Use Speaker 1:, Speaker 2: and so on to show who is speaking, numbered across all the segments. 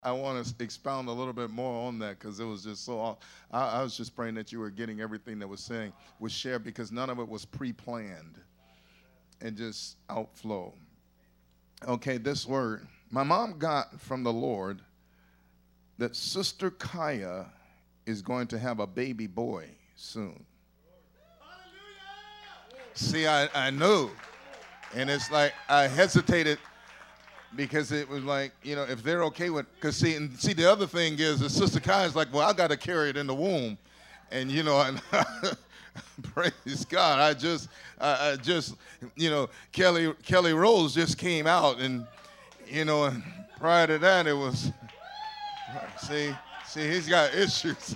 Speaker 1: I want to expound a little bit more on that because it was just so. I was just praying that you were getting everything that was shared because none of it was pre-planned and just outflow. Okay, this word my mom got from the Lord that Sister Kaya is going to have a baby boy soon. See, I knew, and it's like I hesitated because it was like, if they're okay with, because see, the other thing is that Sister Kai is like, well, I got to carry it in the womb, and and praise God, I just, Kelly Rose just came out, and and prior to that, it was, see, he's got issues.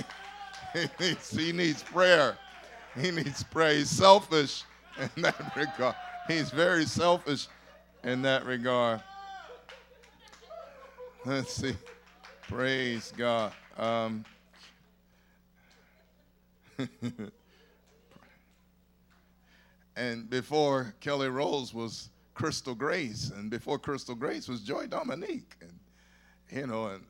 Speaker 1: He needs prayer. He needs prayer. He's selfish in that regard. He's very selfish in that regard. Let's see. Praise God. And before Kelly Rose was Crystal Grace, and before Crystal Grace was Joy Dominique, and and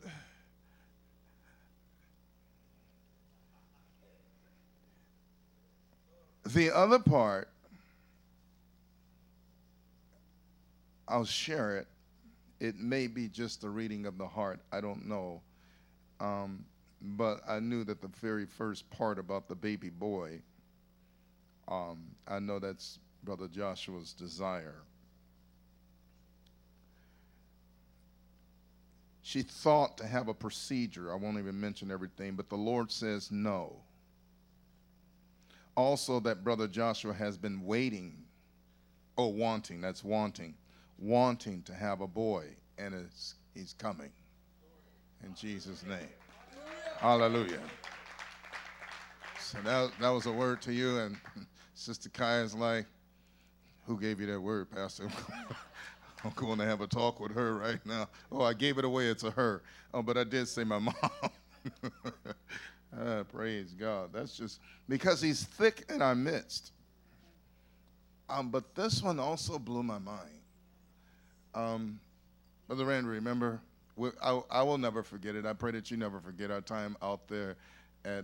Speaker 1: the other part, I'll share it. It may be just a reading of the heart. I don't know. But I knew that the very first part about the baby boy, I know that's Brother Joshua's desire. She thought to have a procedure. I won't even mention everything, but the Lord says no. Also, that Brother Joshua has been waiting, wanting to have a boy, and he's coming. In Jesus' name. Hallelujah. So that was a word to you, and Sister Kai is like, who gave you that word, Pastor? I'm going to have a talk with her right now. Oh, I gave it away to her. Oh, but I did say my mom. Praise God. That's just because he's thick in our midst. But this one also blew my mind. Brother Randy, remember, I will never forget it. I pray that you never forget our time out there at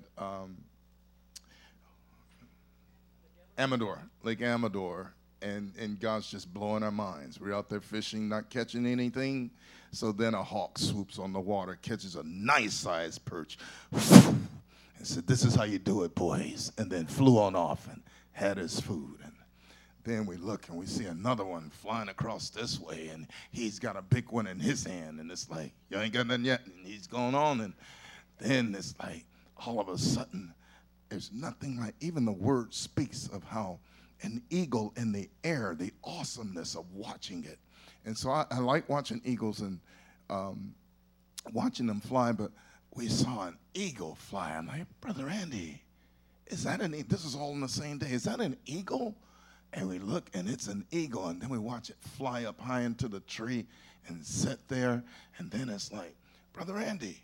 Speaker 1: Lake Amador, and God's just blowing our minds. We're out there fishing, not catching anything. So then a hawk swoops on the water, catches a nice-sized perch, and said, "This is how you do it, boys," and then flew on off and had his food. And then we look and we see another one flying across this way, and he's got a big one in his hand, and it's like, you ain't got nothing yet, and he's going on, and then it's like, all of a sudden, there's nothing like, even the word speaks of how an eagle in the air, the awesomeness of watching it. And so I like watching eagles and watching them fly, but we saw an eagle fly. I'm like, Brother Andy, is that an eagle? This is all on the same day. Is that an eagle? And we look, and it's an eagle, and then we watch it fly up high into the tree and sit there, and then it's like, Brother Andy,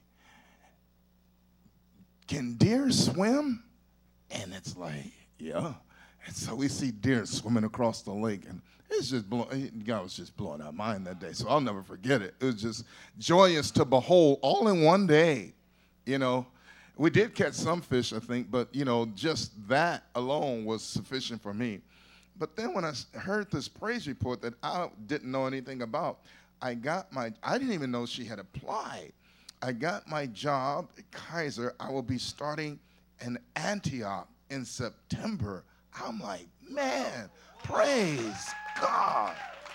Speaker 1: can deer swim? And it's like, yeah. And so we see deer swimming across the lake, and it's just God was just blowing our mind that day. So I'll never forget it. It was just joyous to behold all in one day. We did catch some fish, I think, but just that alone was sufficient for me. But then when I heard this praise report that I didn't know anything about, I didn't even know she had applied. I got my job at Kaiser. I will be starting in Antioch in September. I'm like, man, praise God.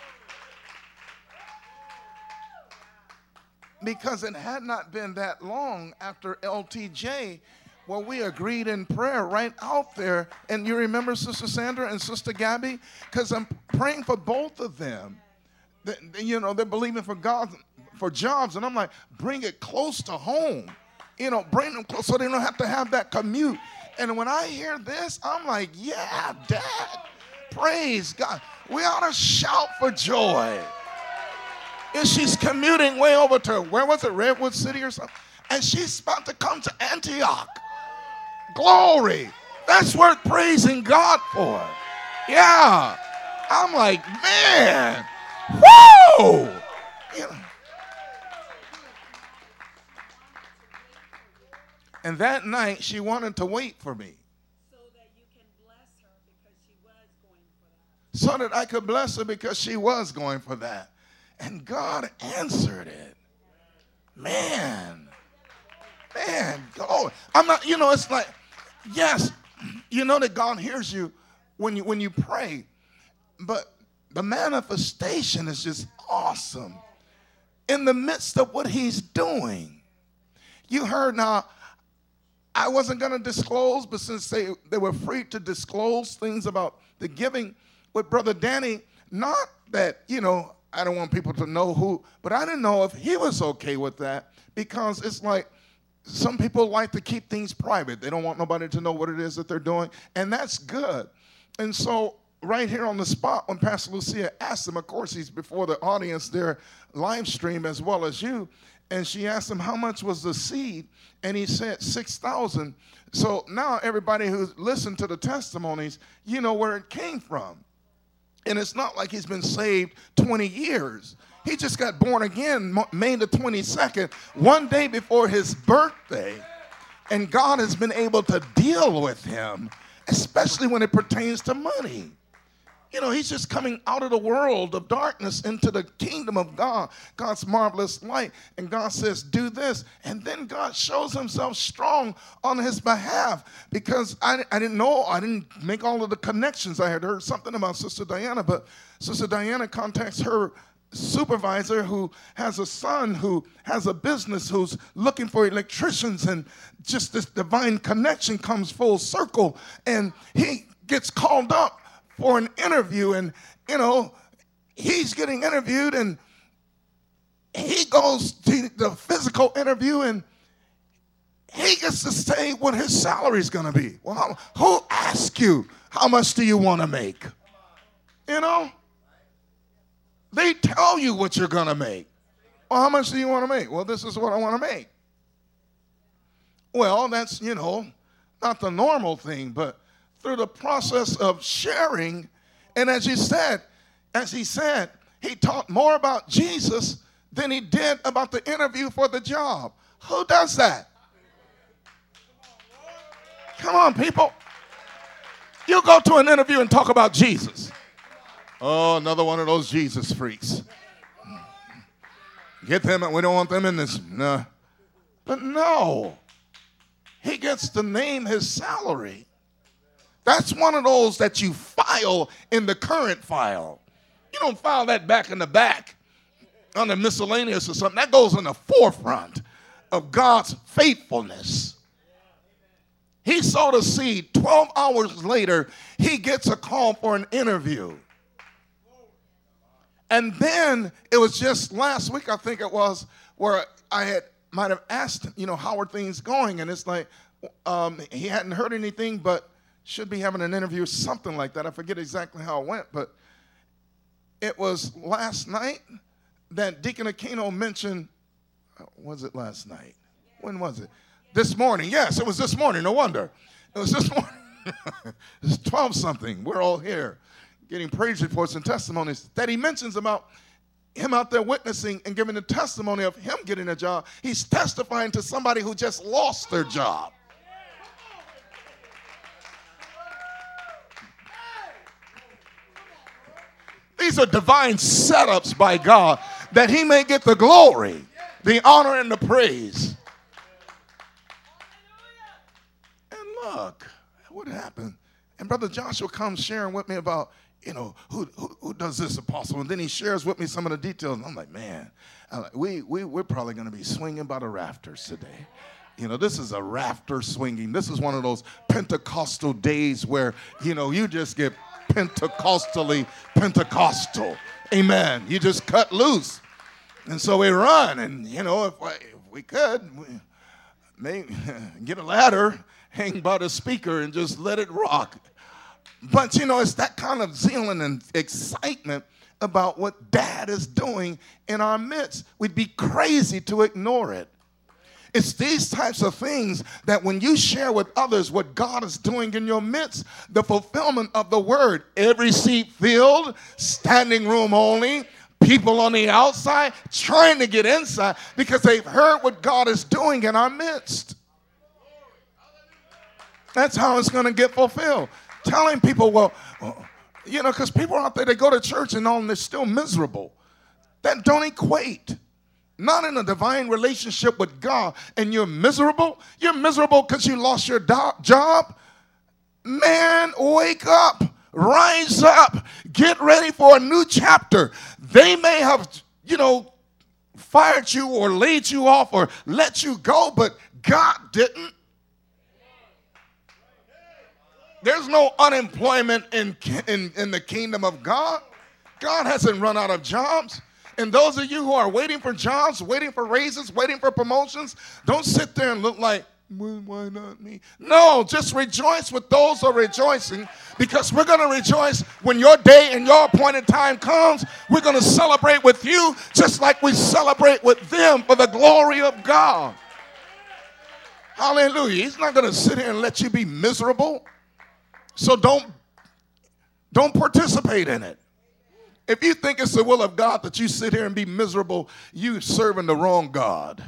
Speaker 1: Because it had not been that long after LTJ where we agreed in prayer right out there. And you remember Sister Sandra and Sister Gabby? Because I'm praying for both of them. They're believing for God for jobs. And I'm like, bring it close to home. Bring them close so they don't have to have that commute. And when I hear this, I'm like, yeah, Dad, praise God. We ought to shout for joy. And she's commuting way over to, where was it, Redwood City or something? And she's about to come to Antioch. Glory. That's worth praising God for. Yeah. I'm like, man, whoa. And that night, she wanted to wait for me.
Speaker 2: So that you can bless her because she was going for that.
Speaker 1: So that I could bless her because she was going for that. And God answered it. Man. Oh, I'm not, it's like, yes, you know that God hears you when you pray. But the manifestation is just awesome. In the midst of what he's doing. You heard now, I wasn't going to disclose, but since they were free to disclose things about the giving with Brother Danny, not that, I don't want people to know who, but I didn't know if he was okay with that, because it's like some people like to keep things private. They don't want nobody to know what it is that they're doing, and that's good. And so right here on the spot, when Pastor Lucia asked him, of course, he's before the audience there, live stream as well as you, and she asked him how much was the seed, and he said 6,000. So now everybody who's listened to the testimonies, you know where it came from. And it's not like he's been saved 20 years. He just got born again May the 22nd, one day before his birthday. And God has been able to deal with him, especially when it pertains to money. He's just coming out of the world of darkness into the kingdom of God, God's marvelous light. And God says, do this. And then God shows himself strong on his behalf, because I didn't know, I didn't make all of the connections. I had heard something about Sister Diana, but Sister Diana contacts her supervisor who has a son who has a business who's looking for electricians, and just this divine connection comes full circle, and he gets called up for an interview, and he's getting interviewed, and he goes to the physical interview, and he gets to say what his salary is going to be. Well, who asked you how much do you want to make? They tell you what you're going to make. Well, how much do you want to make? Well, this is what I want to make. Well, that's, not the normal thing, but through the process of sharing, and as he said, he taught more about Jesus than he did about the interview for the job. Who does that? Come on, people. You go to an interview and talk about Jesus. Oh, another one of those Jesus freaks. Get them, we don't want them in this. No. But no. He gets to name his salary. That's one of those that you file in the current file. You don't file that back in the back under miscellaneous or something. That goes in the forefront of God's faithfulness. He sowed a seed. 12 hours later, he gets a call for an interview. And then it was just last week, I think it was, where I might have asked him, how are things going? And it's like he hadn't heard anything, but should be having an interview, something like that. I forget exactly how it went, but it was last night that Deacon Aquino mentioned, was it last night? When was it? This morning. Yes, it was this morning. No wonder. It was this morning. It's 12-something. We're all here getting praise reports and testimonies that he mentions about him out there witnessing and giving the testimony of him getting a job. He's testifying to somebody who just lost their job. These are divine setups by God that he may get the glory, the honor, and the praise. And look, what happened? And Brother Joshua comes sharing with me about, who does this, Apostle? And then he shares with me some of the details. And I'm like, man, we're probably going to be swinging by the rafters today. This is a rafter swinging. This is one of those Pentecostal days where, you just get Pentecostally Pentecostal. Amen. You just cut loose. And so we run. And, if we could, maybe get a ladder, hang by the speaker, and just let it rock. But, it's that kind of zeal and excitement about what Dad is doing in our midst. We'd be crazy to ignore it. It's these types of things that when you share with others what God is doing in your midst, the fulfillment of the word, every seat filled, standing room only, people on the outside trying to get inside because they've heard what God is doing in our midst. That's how it's going to get fulfilled. Telling people, well, because people out there, they go to church and all, and they're still miserable. That don't equate. Not in a divine relationship with God, and you're miserable. You're miserable because you lost your job. Man, wake up. Rise up. Get ready for a new chapter. They may have, fired you or laid you off or let you go, but God didn't. There's no unemployment in the kingdom of God. God hasn't run out of jobs. And those of you who are waiting for jobs, waiting for raises, waiting for promotions, don't sit there and look like, well, why not me? No, just rejoice with those who are rejoicing, because we're going to rejoice when your day and your appointed time comes. We're going to celebrate with you just like we celebrate with them for the glory of God. Hallelujah. He's not going to sit here and let you be miserable. So don't participate in it. If you think it's the will of God that you sit here and be miserable, you're serving the wrong God.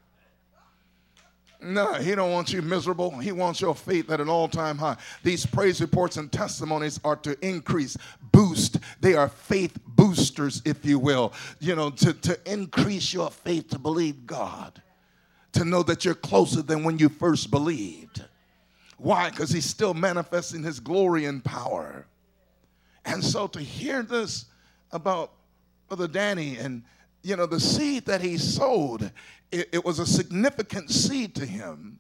Speaker 1: No, he don't want you miserable. He wants your faith at an all-time high. These praise reports and testimonies are to increase, boost. They are faith boosters, if you will, to increase your faith to believe God, to know that you're closer than when you first believed. Why? Because he's still manifesting his glory and power. And so to hear this about Brother Danny and, the seed that he sowed, it was a significant seed to him.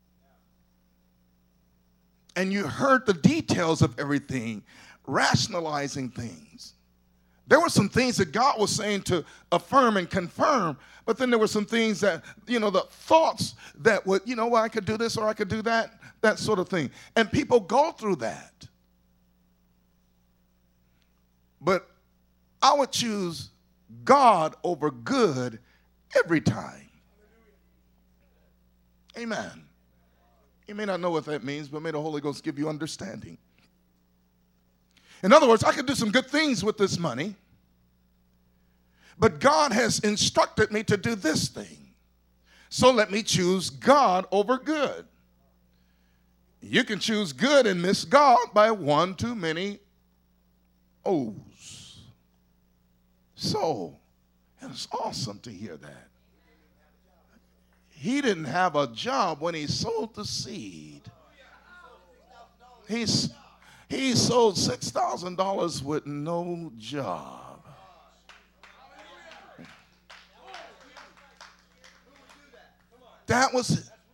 Speaker 1: And you heard the details of everything, rationalizing things. There were some things that God was saying to affirm and confirm, but then there were some things that, the thoughts that would, well, I could do this or I could do that, that sort of thing. And people go through that. But I would choose God over good every time. Amen. You may not know what that means, but may the Holy Ghost give you understanding. In other words, I could do some good things with this money, but God has instructed me to do this thing. So let me choose God over good. You can choose good and miss God by one too many O's. So, it was awesome to hear that. He didn't have a job when he sowed the seed. He sold $6,000 with no job. That was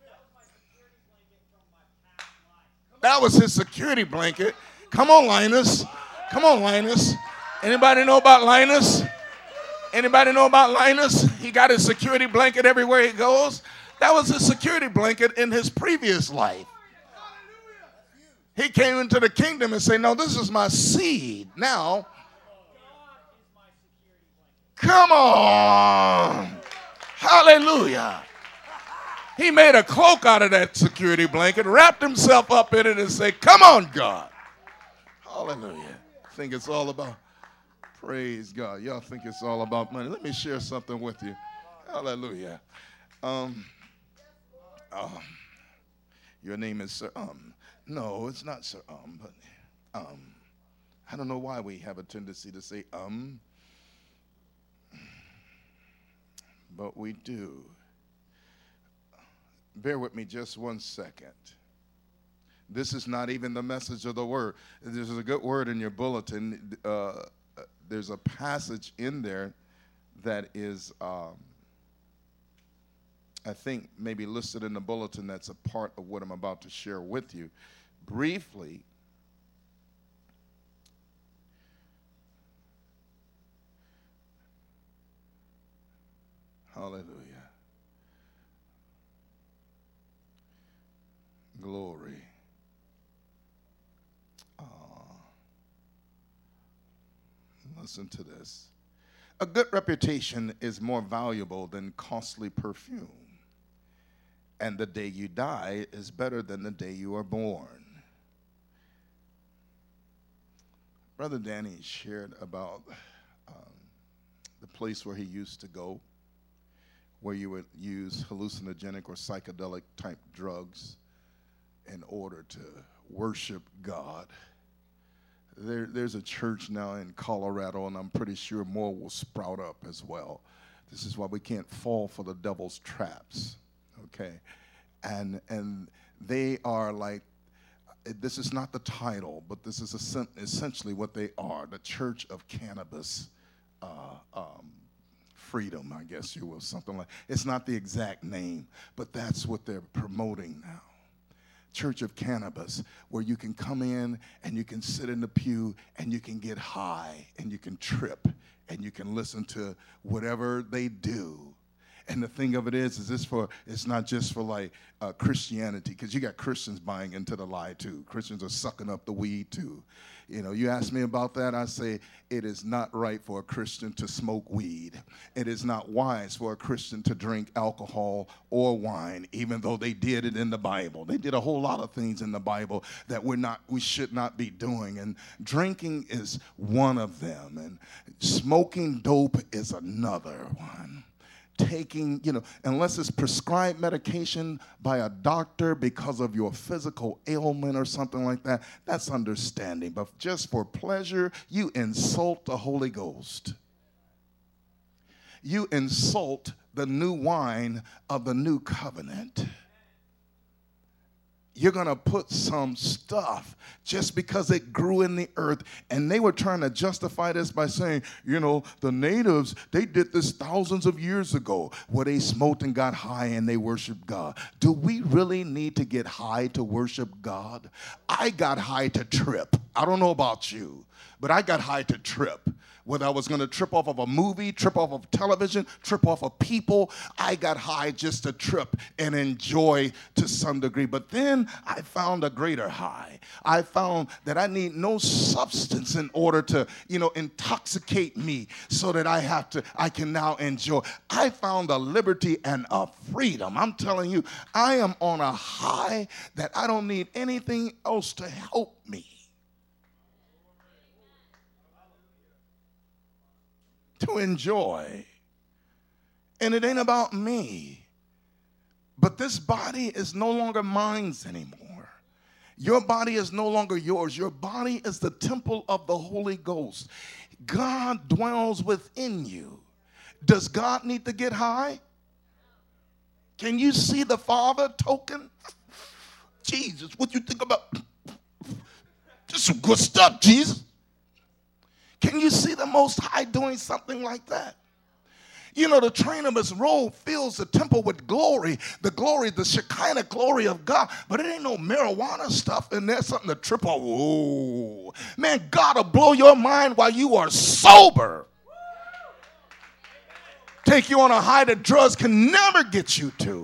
Speaker 1: his security blanket. Come on, Linus. Come on, Linus. Anybody know about Linus? Anybody know about Linus? He got his security blanket everywhere he goes. That was his security blanket in his previous life. He came into the kingdom and said, no, this is my seed. Now, come on. Hallelujah. He made a cloak out of that security blanket, wrapped himself up in it and said, come on, God. Hallelujah. I think it's all about, praise God. Y'all think it's all about money. Let me share something with you. Hallelujah. Your name is Sir No, it's not Sir but I don't know why we have a tendency to say but we do. Bear with me just 1 second. This is not even the message of the word. There's a good word in your bulletin. There's a passage in there that is, I think, maybe listed in the bulletin that's a part of what I'm about to share with you. Briefly, hallelujah. Glory. Listen to this. A good reputation is more valuable than costly perfume. And the day you die is better than the day you are born. Brother Danny shared about the place where he used to go, where you would use hallucinogenic or psychedelic type drugs. in order to worship God. There's a church now in Colorado, and I'm pretty sure more will sprout up as well. This is why we can't fall for the devil's traps, okay? And they are like, this is not the title, but this is essentially what they are, the Church of Cannabis Freedom, I guess you will, something like. It's not the exact name, but that's what they're promoting now. Church of Cannabis, where you can come in and you can sit in the pew and you can get high and you can trip and you can listen to whatever they do. And the thing of it is it's not just for like Christianity, because you got Christians buying into the lie too. Christians are sucking up the weed too. You know, you ask me about that, I say it is not right for a Christian to smoke weed. It is not wise for a Christian to drink alcohol or wine, even though they did it in the Bible. They did a whole lot of things in the Bible that we should not be doing. And drinking is one of them. And smoking dope is another one. Taking, unless it's prescribed medication by a doctor because of your physical ailment or something like that, that's understanding. But just for pleasure, you insult the Holy Ghost. You insult the new wine of the new covenant. You're going to put some stuff just because it grew in the earth. And they were trying to justify this by saying, the natives, they did this thousands of years ago where they smoked and got high and they worshiped God. Do we really need to get high to worship God? I got high to trip. I don't know about you, but I got high to trip. Whether I was going to trip off of a movie, trip off of television, trip off of people, I got high just to trip and enjoy to some degree. But then I found a greater high. I found that I need no substance in order to, intoxicate me so that I can now enjoy. I found a liberty and a freedom. I'm telling you, I am on a high that I don't need anything else to help me. To enjoy. And it ain't about me. But this body is no longer mine anymore. Your body is no longer yours. Your body is the temple of the Holy Ghost. God dwells within you. Does God need to get high? Can you see the Father token? Jesus, what you think about? Just some good stuff, Jesus. Can you see the Most High doing something like that? The train of his robe fills the temple with glory, the Shekinah glory of God. But it ain't no marijuana stuff in there, something to trip on. Whoa. Man, God will blow your mind while you are sober. Take you on a high that drugs can never get you to.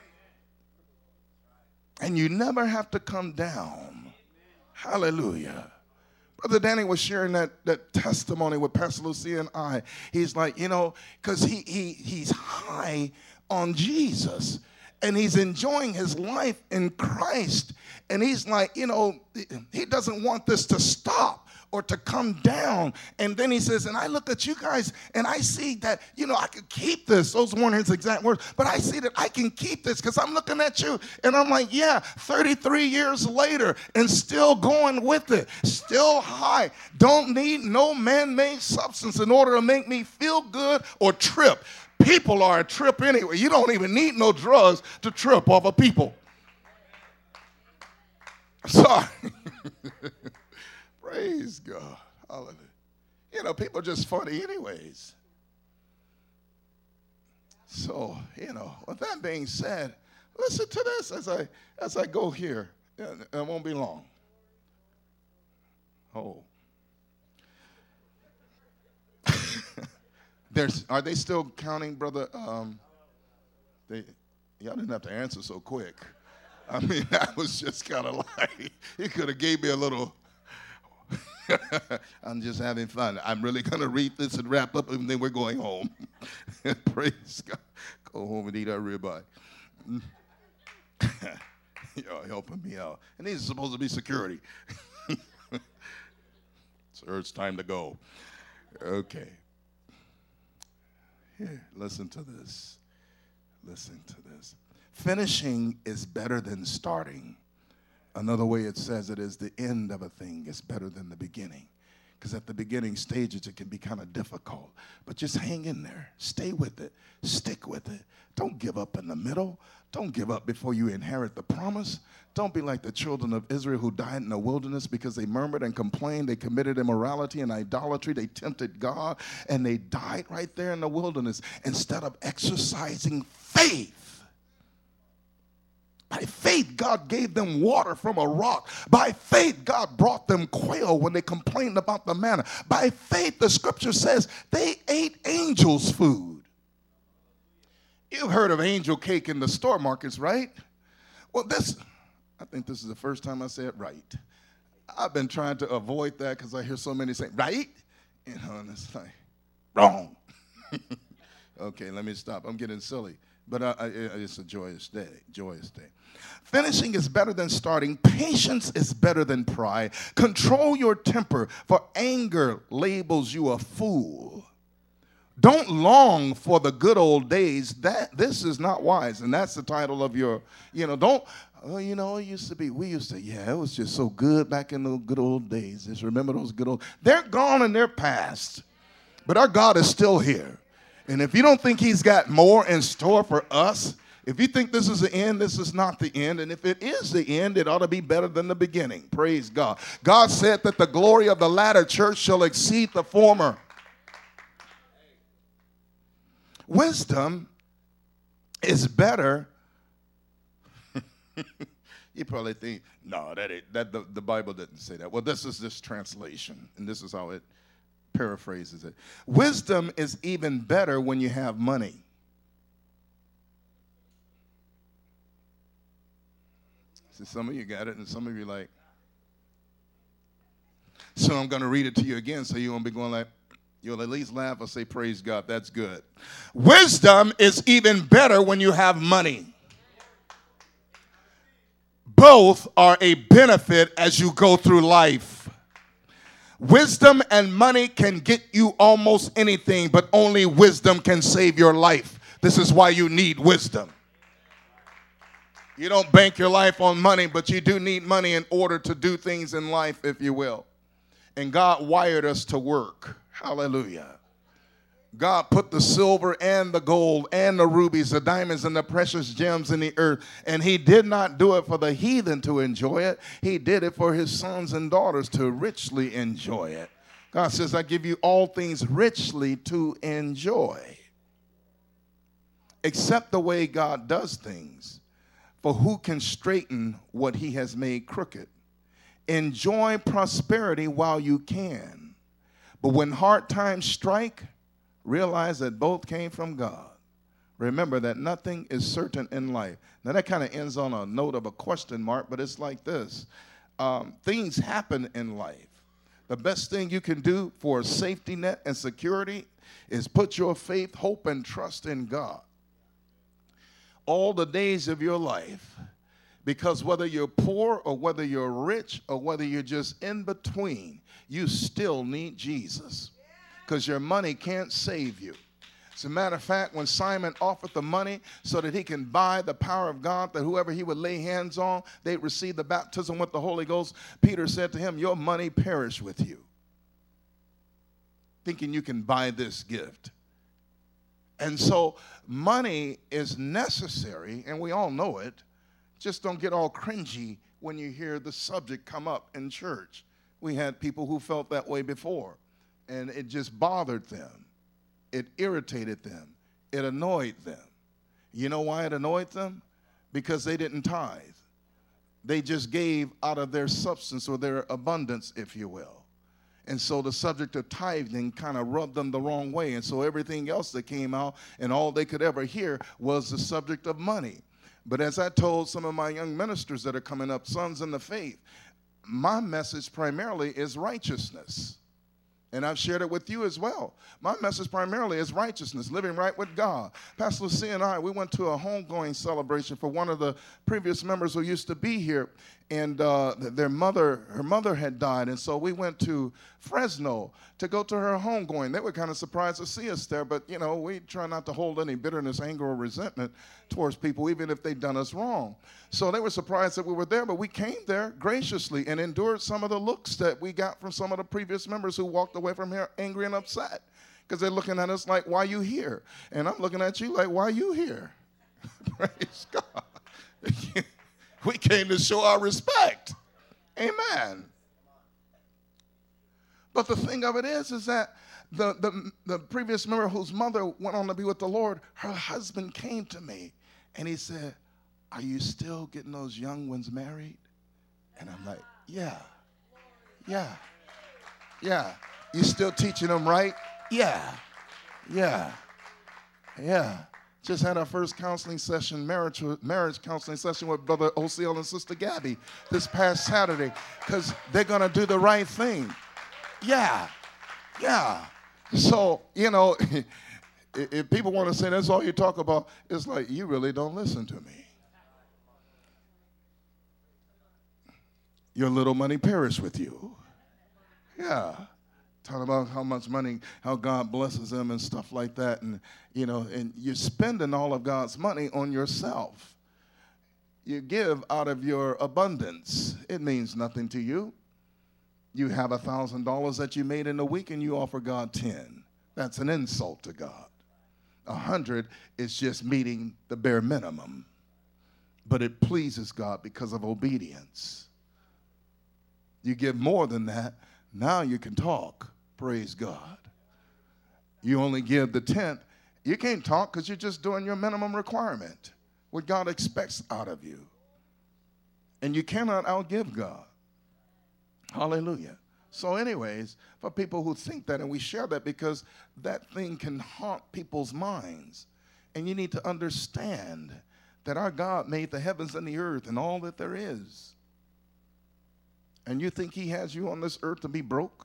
Speaker 1: And you never have to come down. Hallelujah. Brother Danny was sharing that testimony with Pastor Lucia and I. He's like, because he's high on Jesus. And he's enjoying his life in Christ. And he's like, he doesn't want this to stop or to come down. And then he says, and I look at you guys and I see that, I could keep this. Those weren't his exact words, but I see that I can keep this because I'm looking at you. And I'm like, yeah, 33 years later and still going with it, still high. Don't need no man-made substance in order to make me feel good or trip. People are a trip anyway. You don't even need no drugs to trip off of people. Sorry. Praise God. Hallelujah. People are just funny anyways. So, with that being said, listen to this as I go here. It won't be long. Oh. Are they still counting, brother? Y'all didn't have to answer so quick. I mean, that was just kind of like, he could have gave me a little, I'm just having fun. I'm really going to read this and wrap up, and then we're going home. Praise God. Go home and eat our ribeye. Y'all helping me out. And these are supposed to be security. Sir, it's time to go. Okay. Here, listen to this. Listen to this. Finishing is better than starting. Another way it says it is the end of a thing is better than the beginning. Because at the beginning stages, it can be kind of difficult. But just hang in there. Stay with it. Stick with it. Don't give up in the middle. Don't give up before you inherit the promise. Don't be like the children of Israel who died in the wilderness because they murmured and complained. They committed immorality and idolatry. They tempted God, and they died right there in the wilderness instead of exercising faith. By faith, God gave them water from a rock. By faith, God brought them quail when they complained about the manna. By faith, the scripture says they ate angels' food. You've heard of angel cake in the store markets, right? Well, I think this is the first time I said right. I've been trying to avoid that because I hear so many say, right? And it's like, wrong. Okay, let me stop. I'm getting silly. But it's a joyous day, joyous day. Finishing is better than starting. Patience is better than pride. Control your temper, for anger labels you a fool. Don't long for the good old days. This is not wise. And that's the title of your, it used to be, it was just so good back in the good old days. Just remember those good old, they're gone and they're past. But our God is still here. And if you don't think he's got more in store for us, if you think this is the end, this is not the end. And if it is the end, it ought to be better than the beginning. Praise God. God said that the glory of the latter church shall exceed the former. Wisdom is better. You probably think, no, the Bible didn't say that. Well, this is this translation, and this is how it paraphrases it. Wisdom is even better when you have money. See, some of you got it, and some of you like. So I'm going to read it to you again, so you won't be going like, you'll at least laugh or say, praise God, that's good. Wisdom is even better when you have money. Both are a benefit as you go through life. Wisdom and money can get you almost anything, but only wisdom can save your life. This is why you need wisdom. You don't bank your life on money, but you do need money in order to do things in life, if you will. And God wired us to work. Hallelujah. God put the silver and the gold and the rubies, the diamonds and the precious gems in the earth. And he did not do it for the heathen to enjoy it. He did it for his sons and daughters to richly enjoy it. God says, I give you all things richly to enjoy. Except the way God does things. For who can straighten what he has made crooked? Enjoy prosperity while you can. But when hard times strike, realize that both came from God. Remember that nothing is certain in life. Now that kind of ends on a note of a question mark, but it's like this. Things happen in life. The best thing you can do for a safety net and security is put your faith, hope, and trust in God. All the days of your life. Because whether you're poor or whether you're rich or whether you're just in between, you still need Jesus. Because your money can't save you. As a matter of fact, when Simon offered the money so that he can buy the power of God, that whoever he would lay hands on, they'd receive the baptism with the Holy Ghost, Peter said to him, your money perish with you. Thinking you can buy this gift. And so money is necessary, and we all know it. Just don't get all cringy when you hear the subject come up in church. We had people who felt that way before. And it just bothered them. It irritated them. It annoyed them. You know why it annoyed them? Because they didn't tithe. They just gave out of their substance or their abundance, if you will. And so the subject of tithing kind of rubbed them the wrong way. And so everything else that came out and all they could ever hear was the subject of money. But as I told some of my young ministers that are coming up, sons in the faith, my message primarily is righteousness. And I've shared it with you as well. My message primarily is righteousness, living right with God. Pastor Lucia and I, we went to a homegoing celebration for one of the previous members who used to be here. And her mother had died. And so we went to Fresno to go to her homegoing. They were kind of surprised to see us there. But, you know, we try not to hold any bitterness, anger, or resentment towards people, even if they've done us wrong. So they were surprised that we were there. But we came there graciously and endured some of the looks that we got from some of the previous members who walked away from here angry and upset. Because they're looking at us like, why you here? And I'm looking at you like, why you here? Praise God. We came to show our respect. Amen. But the thing of it is that the previous member whose mother went on to be with the Lord, her husband came to me and he said, are you still getting those young ones married? And I'm like, yeah. You still teaching them right? Yeah. Just had our first counseling session, marriage counseling session with Brother OCL and Sister Gabby this past Saturday, because they're going to do the right thing. Yeah. So, you know, if people want to say that's all you talk about, it's like, you really don't listen to me. Your little money perish with you. Yeah. Talking about how much money, how God blesses them and stuff like that. And, you know, and you're spending all of God's money on yourself. You give out of your abundance. It means nothing to you. You have $1,000 that you made in a week and you offer God 10. That's an insult to God. 100 is just meeting the bare minimum. But it pleases God because of obedience. You give more than that, now you can talk. Praise God. You only give the 10th. You can't talk because you're just doing your minimum requirement, what God expects out of you. And you cannot outgive God. Hallelujah. So anyways, for people who think that, and we share that because that thing can haunt people's minds. And you need to understand that our God made the heavens and the earth and all that there is. And you think he has you on this earth to be broke?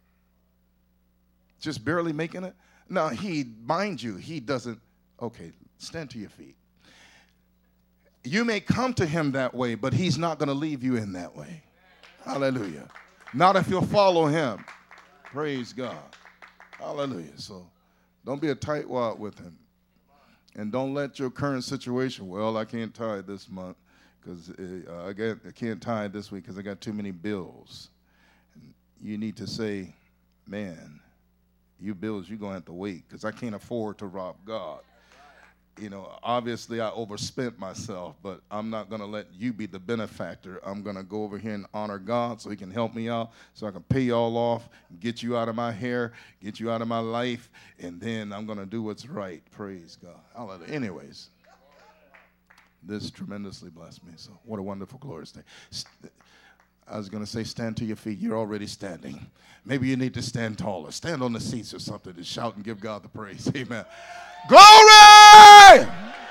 Speaker 1: Just barely making it? No, mind you, he doesn't. Okay, stand to your feet. You may come to him that way, but he's not going to leave you in that way. Hallelujah. Not if you'll follow him. Praise God. Hallelujah. So don't be a tightwad with him. And don't let your current situation, well, I can't tithe this month because I can't tithe this week because I got too many bills. And you need to say, man, you bills, you're going to have to wait because I can't afford to rob God. You know, obviously I overspent myself, but I'm not going to let you be the benefactor. I'm going to go over here and honor God so he can help me out, so I can pay y'all off, get you out of my hair, get you out of my life, and then I'm going to do what's right. Praise God. Hallelujah. Anyways, this tremendously blessed me. So what a wonderful, glorious day. I was going to say stand to your feet. You're already standing. Maybe you need to stand taller. Stand on the seats or something and shout and give God the praise. Amen. Glory!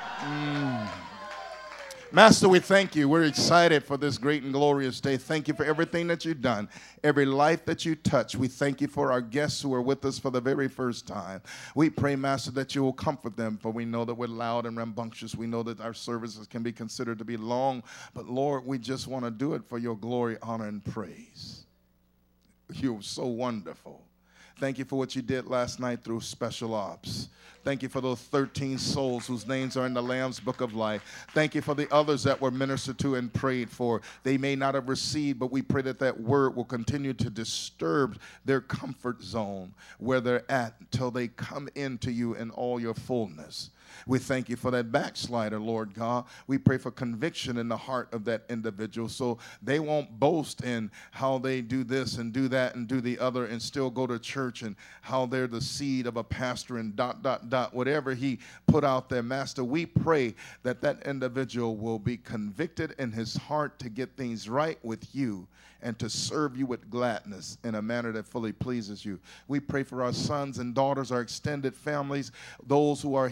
Speaker 1: Master, we thank you. We're excited for this great and glorious day. Thank you for everything that you've done, every life that you touch. We thank you for our guests who are with us for the very first time. We pray, Master, that you will comfort them, for we know that we're loud and rambunctious. We know that our services can be considered to be long, but Lord, we just want to do it for your glory, honor, and praise. You're so wonderful. Thank you for what you did last night through Special Ops. Thank you for those 13 souls whose names are in the Lamb's Book of Life. Thank you for the others that were ministered to and prayed for. They may not have received, but we pray that that word will continue to disturb their comfort zone where they're at until they come into you in all your fullness. We thank you for that backslider, Lord God. We pray for conviction in the heart of that individual so they won't boast in how they do this and do that and do the other and still go to church and how they're the seed of a pastor and ... Whatever he put out there, Master, we pray that that individual will be convicted in his heart to get things right with you and to serve you with gladness in a manner that fully pleases you. We pray for our sons and daughters, our extended families, those who are here.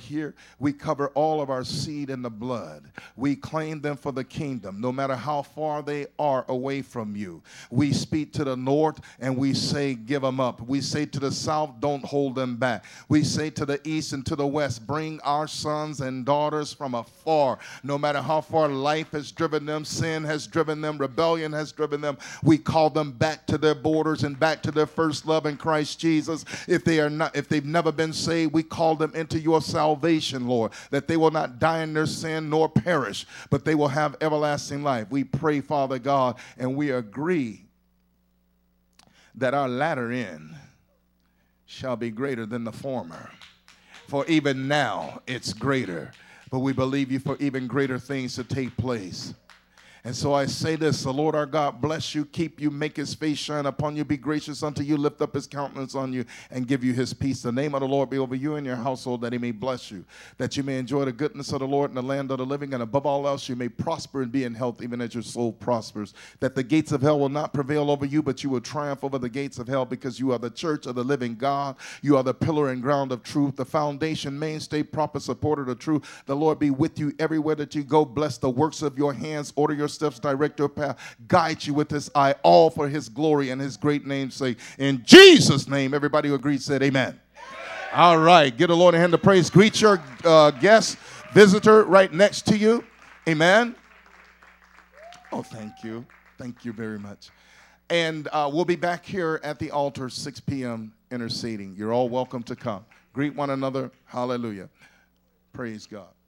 Speaker 1: We cover all of our seed in the blood. We claim them for the kingdom, no matter how far they are away from you. We speak to the north and we say, give them up. We say to the south, don't hold them back. We say to the east and to the west, bring our sons and daughters from afar. No matter how far life has driven them, sin has driven them, rebellion has driven them, we call them back to their borders and back to their first love in Christ Jesus. If they've never been saved, we call them into your salvation, Lord, that they will not die in their sin nor perish, but they will have everlasting life. We pray, Father God, and we agree that our latter end shall be greater than the former. For even now it's greater, but we believe you for even greater things to take place. And so I say this, the Lord our God bless you, keep you, make his face shine upon you, be gracious unto you, lift up his countenance on you, and give you his peace. The name of the Lord be over you and your household, that he may bless you, that you may enjoy the goodness of the Lord in the land of the living, and above all else you may prosper and be in health, even as your soul prospers, that the gates of hell will not prevail over you, but you will triumph over the gates of hell, because you are the church of the living God. You are the pillar and ground of truth, the foundation, mainstay, proper supporter of the truth. The Lord be with you everywhere that you go. Bless the works of your hands, order your steps, direct your path, guide you with his eye, all for his glory and his great name's sake. In Jesus' name, everybody who agreed said amen. All right, give the Lord a hand of praise. Greet your guest, visitor right next to you. Amen. Oh, thank you. Thank you very much. And we'll be back here at the altar 6 p.m. interceding. You're all welcome to come. Greet one another. Hallelujah. Praise God.